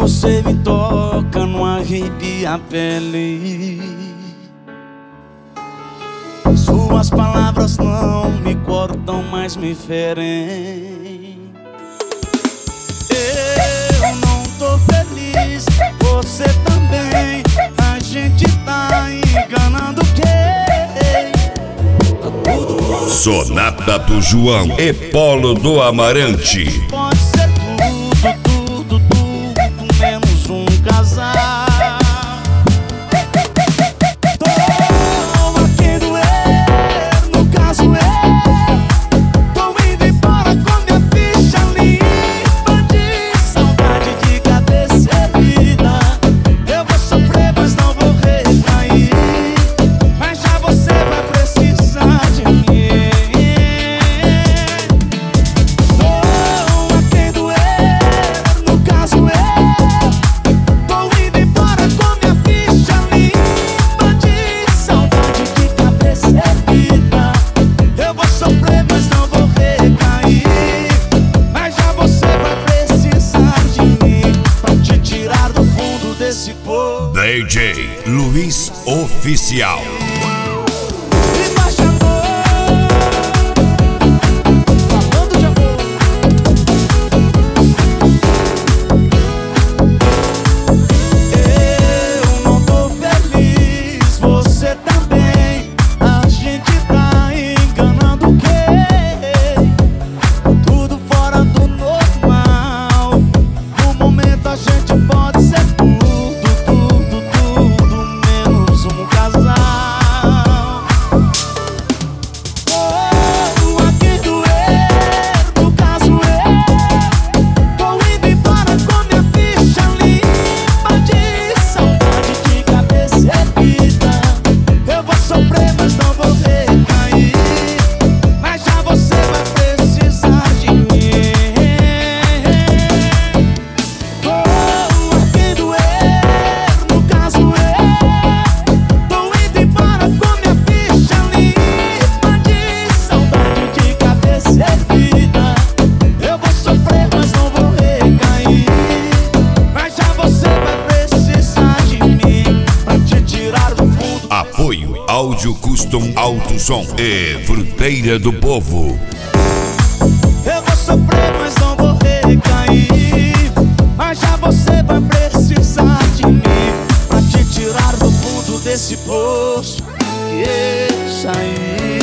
você me toca, não arrepia a pele. Suas palavras não me cortam, mas me ferem. Eu não tô feliz, você também. A gente tá enganando quem? Sonata do João e Polo do Amarante. Pode ser tudo, menos um casal. Tô a quem doer, no caso tô indo embora com minha ficha limpa de saudade de cabeça erguida. Eu vou sofrer, mas não vou recair. Mas já você vai precisar de mim. DJ Luiz Oficial. Áudio Custom Alto Som e Fruteira do Povo. Eu vou sofrer, mas não vou recair. Mas já você vai precisar de mim pra te tirar do fundo desse poço que eu saí.